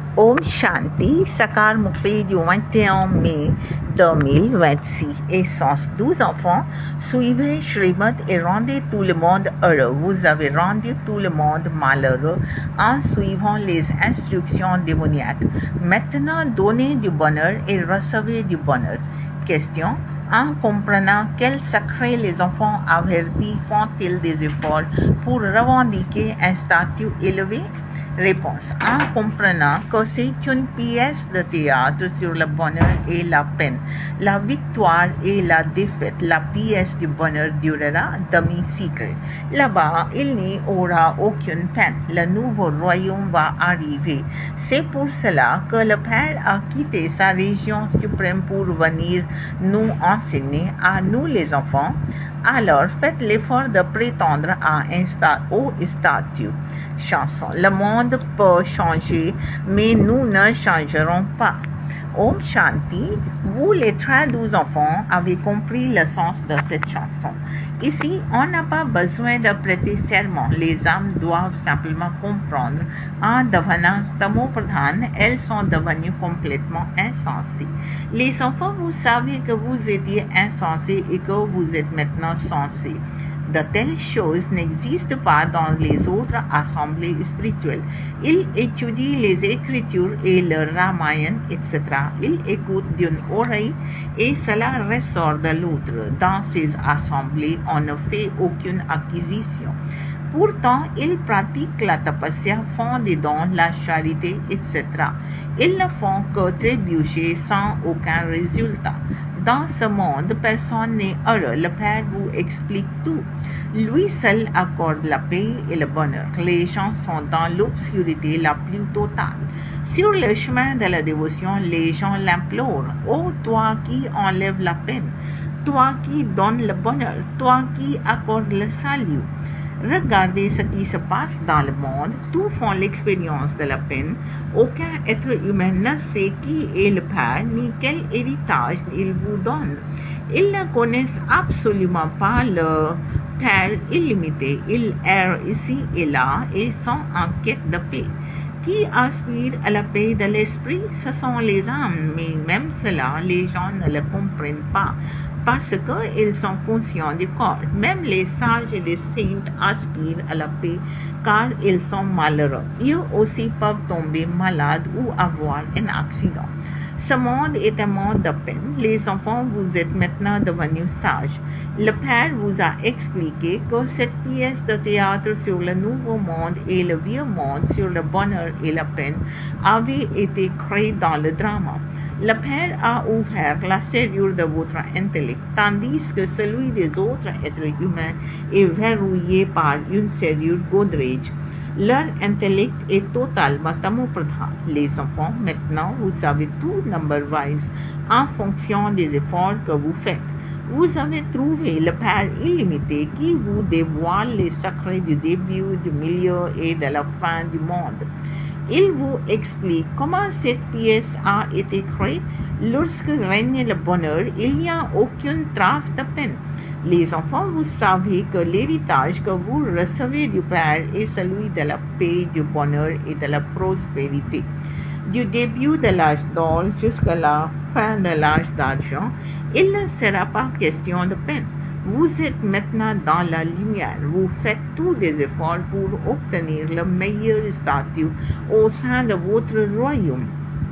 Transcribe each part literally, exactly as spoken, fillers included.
Om Shanti, Sakar Mukti du vingt et un mai deux mille vingt-six. Essence douze enfants, suivez Shrimad et rendez tout le monde heureux. Vous avez rendu tout le monde malheureux en suivant les instructions démoniaques. Maintenant, donnez du bonheur et recevez du bonheur. Question. En comprenant quel secret les enfants avertis font-ils des efforts pour revendiquer un statut élevé? Réponse. En comprenant que c'est une pièce de théâtre sur le bonheur et la peine, la victoire et la défaite, la pièce du bonheur durera demi-siècle. Là-bas, il n'y aura aucune peine. Le nouveau royaume va arriver. C'est pour cela que le Père a quitté sa région suprême pour venir nous enseigner à nous les enfants. Alors faites l'effort de prétendre à un sta- au statut. Chanson. Le monde peut changer, mais nous ne changerons pas. Om Shanti, vous les très douze enfants avez compris le sens de cette chanson. Ici, on n'a pas besoin de prêter serment. Les âmes doivent simplement comprendre. En devenant tamopradhan, elles sont devenues complètement insensées. Les enfants, vous savez que vous étiez insensés et que vous êtes maintenant sensés. De telles choses n'existent pas dans les autres assemblées spirituelles. Ils étudient les Écritures et le Ramayana, et cetera. Ils écoutent d'une oreille et cela ressort de l'autre. Dans ces assemblées, on ne fait aucune acquisition. Pourtant, ils pratiquent la tapasya, font des dons, la charité, et cetera. Ils ne font que trébucher sans aucun résultat. Dans ce monde, personne n'est heureux. Le Père vous explique tout. Lui seul accorde la paix et le bonheur. Les gens sont dans l'obscurité la plus totale. Sur le chemin de la dévotion, les gens l'implorent. Ô toi qui enlèves la peine, toi qui donnes le bonheur, toi qui accordes le salut. Regardez ce qui se passe dans le monde. Tous font l'expérience de la peine. Aucun être humain ne sait qui est le Père ni quel héritage il vous donne. Ils ne connaissent absolument pas le Père illimité. Ils errent ici et là et sont en quête de paix. Qui aspire à la paix de l'esprit, ce sont les âmes, mais même cela, les gens ne le comprennent pas. Parce qu'ils sont conscients du corps. Même les sages et les saints aspirent à la paix car ils sont malheureux. Ils aussi peuvent tomber malades ou avoir un accident. Ce monde est un monde de peine. Les enfants, vous êtes maintenant devenus sages. Le Père vous a expliqué que cette pièce de théâtre sur le nouveau monde et le vieux monde sur le bonheur et la peine avait été créée dans le drama. Le Père a ouvert la serrure de votre intellect, tandis que celui des autres êtres humains est verrouillé par une serrure Godrej. Leur intellect est totalement tamopradhan. Les enfants, maintenant, vous savez tout number-wise en fonction des efforts que vous faites. Vous avez trouvé le Père illimité qui vous dévoile les secrets du début, du milieu et de la fin du monde. Il vous explique comment cette pièce a été créée. Lorsque règne le bonheur, il n'y a aucune trace de peine. Les enfants, vous savez que l'héritage que vous recevez du Père est celui de la paix, du bonheur et de la prospérité. Du début de l'âge d'or jusqu'à la fin de l'âge d'argent, il ne sera pas question de peine. Vous êtes maintenant dans la lumière. Vous faites tous des efforts pour obtenir le meilleur statut au sein de votre royaume.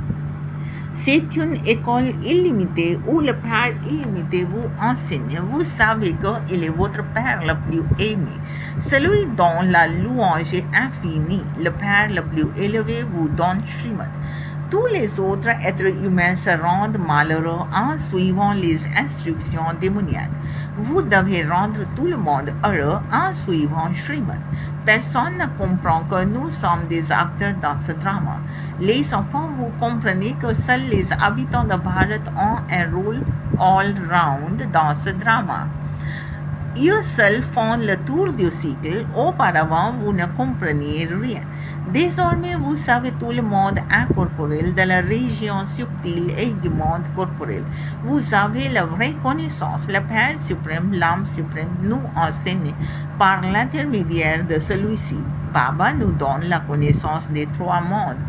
C'est une école illimitée où le Père illimité vous enseigne. Vous savez qu'il est votre Père le plus aimé, celui dont la louange est infinie. Le Père le plus élevé vous donne Shrimad. Tous les autres êtres humains se rendent malheureux en suivant les instructions démoniaques. Vous devez rendre tout le monde heureux en suivant Shrimad. Personne ne comprend que nous sommes des acteurs dans ce drama. Les enfants, vous comprenez que seuls les habitants de Bharat ont un rôle all-round dans ce drama. Ils seuls font le tour du cycle. Auparavant, vous ne compreniez rien. Désormais, vous savez tout le monde incorporel de la région subtile et du monde corporel. Vous avez la vraie connaissance. Le Père suprême, l'âme suprême, nous enseigne par l'intermédiaire de celui-ci. Baba nous donne la connaissance des trois mondes.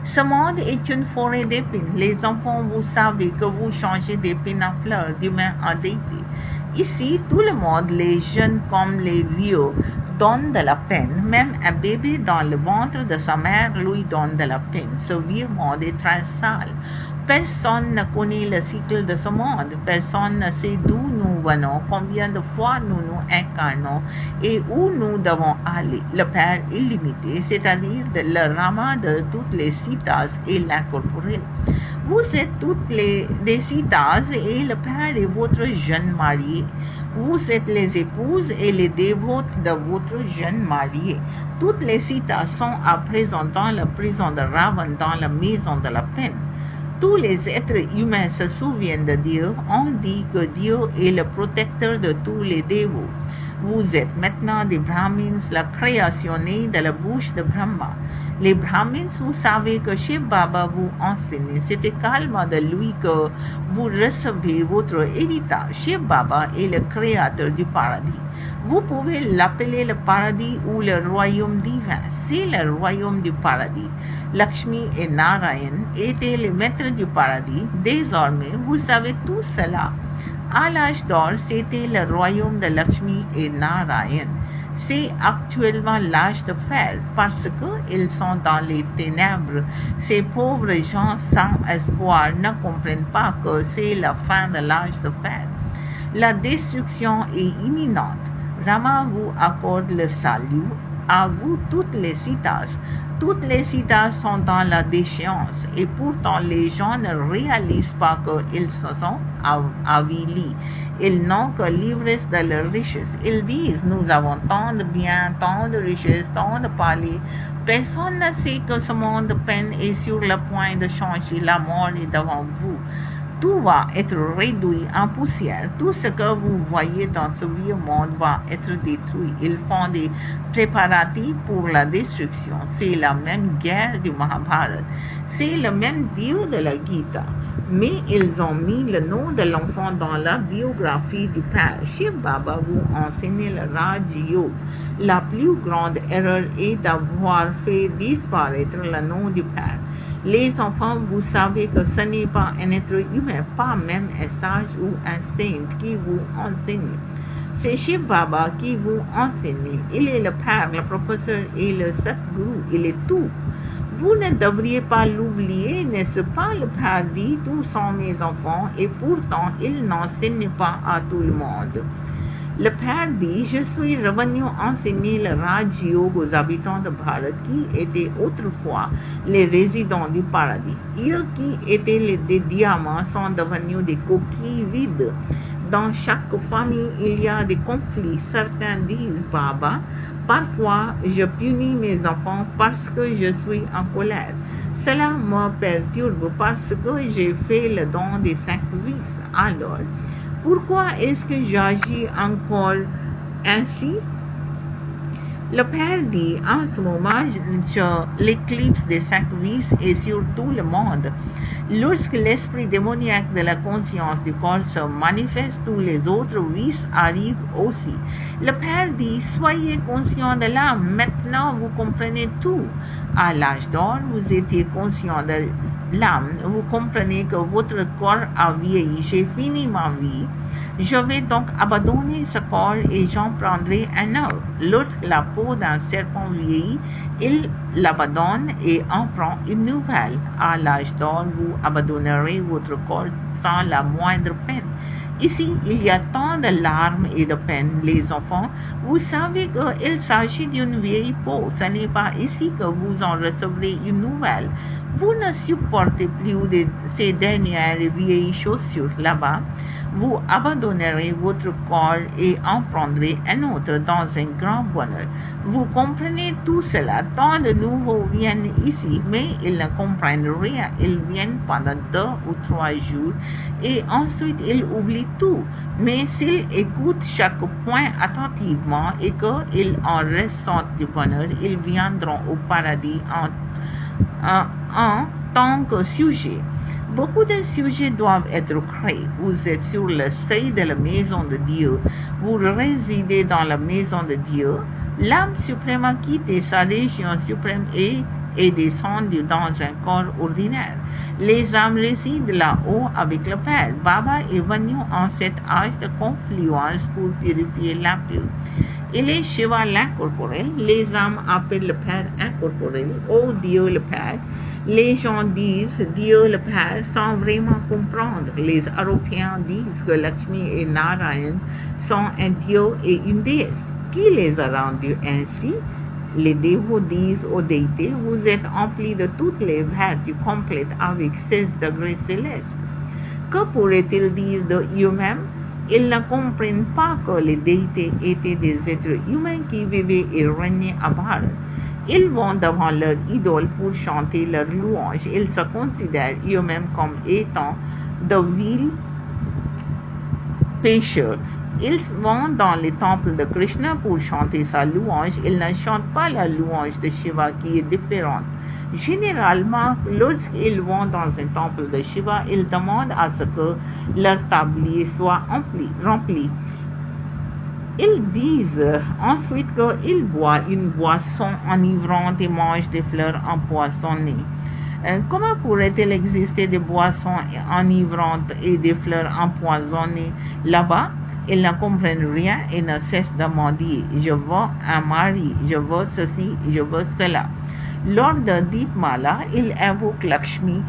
Ce monde est une forêt d'épines. Les enfants, vous savez que vous changez d'épines en fleurs, d'humains en déité. Ici, tout le monde, les jeunes comme les vieux, donne de la peine. Même un bébé dans le ventre de sa mère lui donne de la peine. Ce vieux monde est très sale. Personne ne connaît le cycle de ce monde. Personne ne sait d'où nous venons, combien de fois nous nous incarnons et où nous devons aller. Le Père illimité, c'est-à-dire le Rama de toutes les citas et l'incorporel. Vous êtes toutes les des citas et le Père est votre jeune marié. Vous êtes les épouses et les dévotes de votre jeune marié. Toutes les citas sont à présent dans la prison de Ravan, dans la maison de la peine. Tous les êtres humains se souviennent de Dieu. On dit que Dieu est le protecteur de tous les dévots. Vous êtes maintenant des Brahmins, la création née de la bouche de Brahma. Les Brahmins, vous savez que Shiv Baba vous enseigne. C'est également de lui que vous recevez votre héritage. Shiv Baba est le créateur du paradis. Vous pouvez l'appeler le paradis ou le royaume divin. C'est le royaume du paradis. Lakshmi et Narayan étaient les maîtres du paradis. Désormais, vous savez tout cela. À l'âge d'or, c'était le royaume de Lakshmi et Narayan. C'est actuellement l'âge de fer parce qu'ils sont dans les ténèbres. Ces pauvres gens sans espoir ne comprennent pas que c'est la fin de l'âge de fer. La destruction est imminente. Rama vous accorde le salut. À vous toutes les citas. Toutes les citas sont dans la déchéance et pourtant les gens ne réalisent pas qu'ils se sont avilis. Ils n'ont que l'ivresse de leur richesse. Ils disent, nous avons tant de biens, tant de richesses, tant de palais. Personne ne sait que ce monde de peine est sur le point de changer. La mort est devant vous. Tout va être réduit en poussière. Tout ce que vous voyez dans ce vieux monde va être détruit. Ils font des préparatifs pour la destruction. C'est la même guerre du Mahabharata. C'est le même Dieu de la Gita. Mais ils ont mis le nom de l'enfant dans la biographie du Père. Shiv Baba vous enseigne le Raj Yoga. La plus grande erreur est d'avoir fait disparaître le nom du Père. Les enfants, vous savez que ce n'est pas un être humain, pas même un sage ou un saint qui vous enseigne. C'est Shiv Baba qui vous enseigne. Il est le Père, le professeur et le Satguru. Il est tout. Vous ne devriez pas l'oublier, n'est-ce pas? Le Père dit, tous sont mes enfants et pourtant il n'enseigne pas à tout le monde. Le Père dit, je suis revenu enseigner le Raj Yoga aux habitants de Bharat qui étaient autrefois les résidents du paradis. Eux qui étaient les, des diamants sont devenus des coquilles vides. Dans chaque famille, il y a des conflits. Certains disent, Baba, parfois je punis mes enfants parce que je suis en colère. Cela me perturbe parce que j'ai fait le don des cinq vices. Alors, pourquoi est-ce que j'agis encore ainsi? Le Père dit, en ce moment, l'éclipse des cinq vices est sur tout le monde. Lorsque l'esprit démoniaque de la conscience du corps se manifeste, tous les autres vices arrivent aussi. Le Père dit, soyez conscient de l'âme. Maintenant, vous comprenez tout. À l'âge d'or, vous étiez conscient de l'âme. Vous comprenez que votre corps a vieilli. J'ai fini ma vie. Je vais donc abandonner ce corps et j'en prendrai un autre. Lorsque la peau d'un serpent vieillit, il l'abandonne et en prend une nouvelle. À l'âge d'or, vous abandonnerez votre corps sans la moindre peine. Ici, il y a tant de larmes et de peines, les enfants. Vous savez qu'il s'agit d'une vieille peau. Ce n'est pas ici que vous en recevrez une nouvelle. Vous ne supportez plus de ces dernières vieilles chaussures là-bas. Vous abandonnerez votre corps et en prendrez un autre dans un grand bonheur. Vous comprenez tout cela. Tant de nouveaux viennent ici, mais ils ne comprennent rien. Ils viennent pendant deux ou trois jours et ensuite ils oublient tout. Mais s'ils écoutent chaque point attentivement et qu'ils en ressentent du bonheur, ils viendront au paradis en, en, en tant que sujet. Beaucoup de sujets doivent être créés. Vous êtes sur le seuil de la maison de Dieu. Vous résidez dans la maison de Dieu. L'âme suprême a quitté sa région suprême et et descendent dans un corps ordinaire. Les âmes résident là-haut avec le Père. Baba est venu en cet âge de confluence pour purifier l'impur. Il est Shiva l'incorporel. Les âmes appellent le Père incorporel. Oh Dieu le Père. Les gens disent Dieu le Père sans vraiment comprendre. Les Européens disent que Lakshmi et Narayan sont un Dieu et une déesse. Qui les a rendus ainsi? Les dévots disent aux déités, vous êtes emplis de toutes les vertus complètes avec seize degrés célestes. Que pourraient-ils dire de eux-mêmes? Ils ne comprennent pas que les déités étaient des êtres humains qui vivaient et régnaient à Bharat. Ils vont devant leur idole pour chanter leur louange. Ils se considèrent eux-mêmes comme étant de vils pécheurs. Ils vont dans les temples de Krishna pour chanter sa louange. Ils ne chantent pas la louange de Shiva qui est différente. Généralement, lorsqu'ils vont dans un temple de Shiva, ils demandent à ce que leur tablier soit rempli. Ils disent ensuite qu'ils boivent une boisson enivrante et mangent des fleurs empoisonnées. Euh, comment pourrait-il exister des boissons enivrantes et des fleurs empoisonnées là-bas? Ils ne comprennent rien et ne cessent de mendier. Je veux un mari, je veux ceci, je veux cela. Lors de Deepmala, il invoque Lakshmi.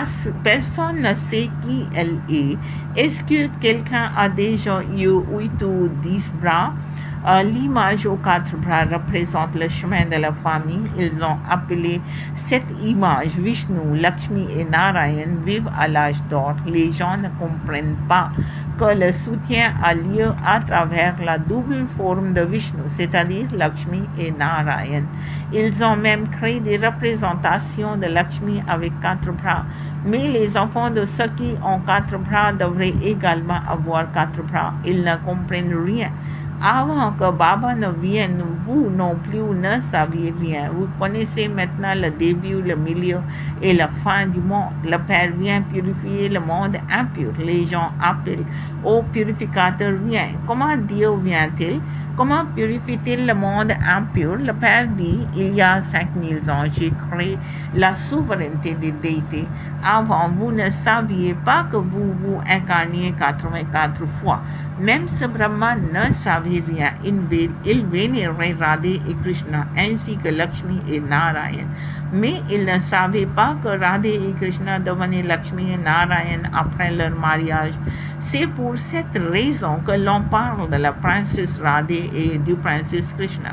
Personne ne sait qui elle est. Est-ce que quelqu'un a déjà eu huit ou dix bras? Euh, L'image aux quatre bras représente le chemin de la famille. Ils ont appelé cette image Vishnu, Lakshmi et Narayan vivent à l'âge d'or. Les gens ne comprennent pas que le soutien a lieu à travers la double forme de Vishnu, c'est-à-dire Lakshmi et Narayan. Ils ont même créé des représentations de Lakshmi avec quatre bras. Mais les enfants de ceux qui ont quatre bras devraient également avoir quatre bras. Ils ne comprennent rien. Avant que Baba ne vienne, vous non plus ne saviez rien. Vous connaissez maintenant le début, le milieu et la fin du monde. Le Père vient purifier le monde impur. Les gens appellent au purificateur vient. Comment Dieu vient-il? Comment purifie-t-il le monde impur? Le Père dit, il y a cinq mille ans, j'ai créé la souveraineté des déités. Avant, vous ne saviez pas que vous vous incarniez quatre-vingt-quatre fois. Même ce Brahman ne savait rien. Il vénérait Radhe et Krishna ainsi que Lakshmi et Narayan. Mais il ne savait pas que Radhe et Krishna devenaient Lakshmi et Narayan après leur mariage. C'est pour cette raison que l'on parle de la princesse Radhe et du prince Krishna.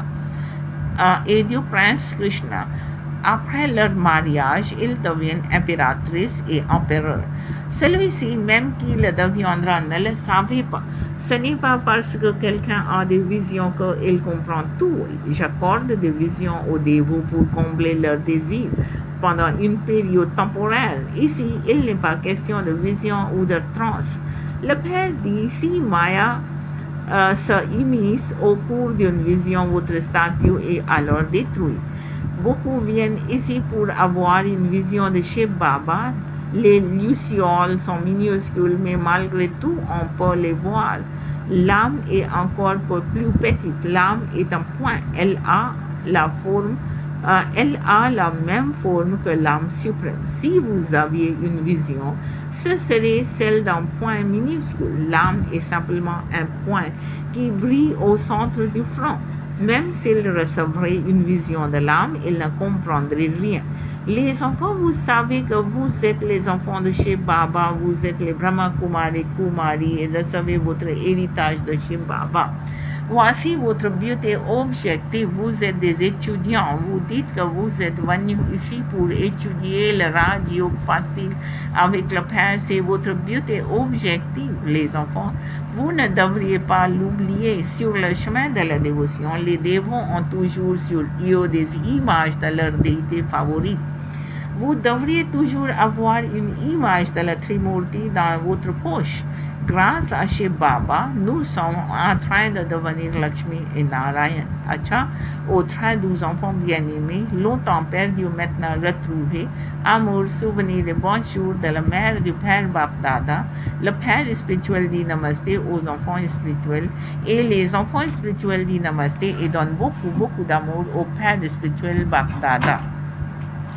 Euh, et du prince Krishna. Après leur mariage, ils deviennent impératrices et empereurs. Celui-ci, même qui le deviendra, ne le savait pas. Ce n'est pas parce que quelqu'un a des visions qu'il comprend tout. J'accorde des visions aux dévots pour combler leurs désirs pendant une période temporelle. Ici, il n'est pas question de vision ou de transe. Le Père dit, si Maya euh, se immisce au cours d'une vision, votre statue est alors détruite. Beaucoup viennent ici pour avoir une vision de Shiv Baba. Les lucioles sont minuscules, mais malgré tout, on peut les voir. L'âme est encore plus petite. L'âme est un point. Elle a la forme, euh, elle a la même forme que l'âme suprême. Si vous aviez une vision, ce serait celle d'un point minuscule. L'âme est simplement un point qui brille au centre du front. Même s'il recevrait une vision de l'âme, il ne comprendrait rien. Les enfants, vous savez que vous êtes les enfants de Shiv Baba, vous êtes les Brahma Kumari, Kumari et recevez votre héritage de Shiv Baba. Voici votre but et objectif. Vous êtes des étudiants. Vous dites que vous êtes venus ici pour étudier le Raj Yoga facile avec le Père. C'est votre but et objectif, les enfants. Vous ne devriez pas l'oublier. Sur le chemin de la dévotion, les dévots ont toujours sur eux des images de leur déité favorite. Vous devriez toujours avoir une image de la Trimurti dans votre poche. Grâce à Shiv Baba, nous sommes en train de devenir Lakshmi et Narayan. Acha, aux très douze enfants bien-aimés, longtemps perdus, maintenant retrouvés, amour, souvenir des bons jours de la mère du Père Bapdada, le Père spirituel dit Namasté aux enfants spirituels et les enfants spirituels dit Namasté et donnent beaucoup, beaucoup d'amour au Père spirituel Bapdada.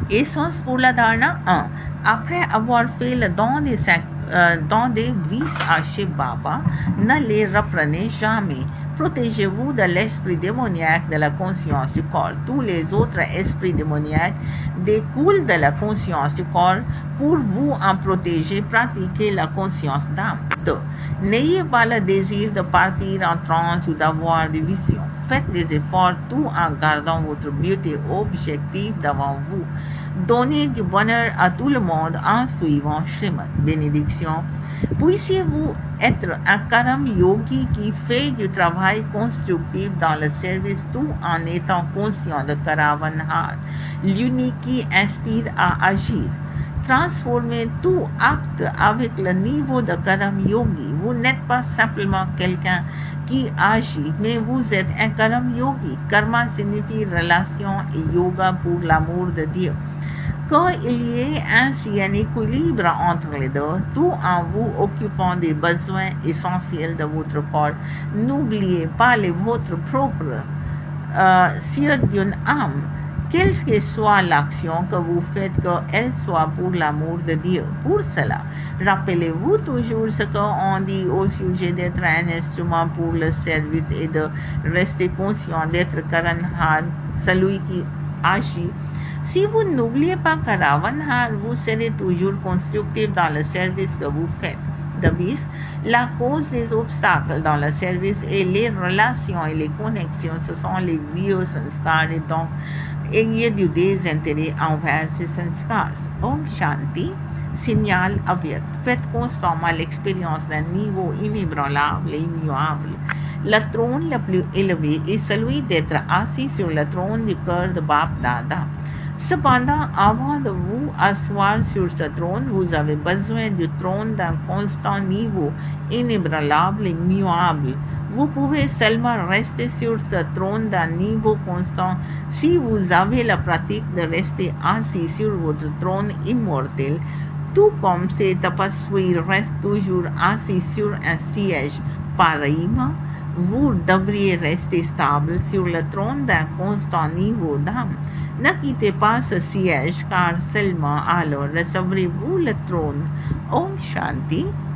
Essence pour la dharana un. Après avoir fait le don des, euh, don des vices à Shiv Baba, ne les reprenez jamais. Protégez-vous de l'esprit démoniaque de la conscience du corps. Tous les autres esprits démoniaques découlent de la conscience du corps. Pour vous en protéger, pratiquez la conscience d'âme. deux. N'ayez pas le désir de partir en transe ou d'avoir des visions. Faites des efforts tout en gardant votre beauté objective devant vous. Donnez du bonheur à tout le monde en suivant Srimad. Bénédiction. Puissiez-vous être un karam yogi qui fait du travail constructif dans le service tout en étant conscient de Karavanhar, l'unique qui inspire à agir. Transformez tout acte avec le niveau de karam yogi. Vous n'êtes pas simplement quelqu'un qui agit, mais vous êtes un karam yogi. Karma signifie relation et yoga pour l'amour de Dieu. Qu'il y ait ainsi un équilibre entre les deux, tout en vous occupant des besoins essentiels de votre corps. N'oubliez pas les vôtres propres euh, sur d'une âme. Quelle que soit l'action que vous faites, qu'elle soit pour l'amour de Dieu. Pour cela, rappelez-vous toujours ce qu'on dit au sujet d'être un instrument pour le service et de rester conscient d'être Karavanhar, celui qui agit. Si vous n'oubliez pas Karavanhar, vous serez toujours constructif dans le service que vous faites. De bis, la cause des obstacles dans le service et les relations et les connexions, ce sont les vieux sanskars et donc ayez du désintérêt envers ces sanskars. Om Shanti, signal avyakt. Faites constamment l'expérience d'un niveau inébranlable et immuable. Le trône le plus élevé est celui d'être assis sur le trône du cœur de Bap Dada. Cependant, avant de vous asseoir sur ce trône, vous avez besoin du trône d'un constant niveau, inébranlable et immuable. Vous pouvez seulement rester sur ce trône d'un niveau constant si vous avez la pratique de rester assis sur votre trône immortel, tout comme ces tapasvis restent toujours assis sur un siège. Pareillement, vous devriez rester stable sur le trône d'un constant niveau d'âme. Ne quittez pas ce siège, car seulement alors recevrez-vous le trône. Om Shanti.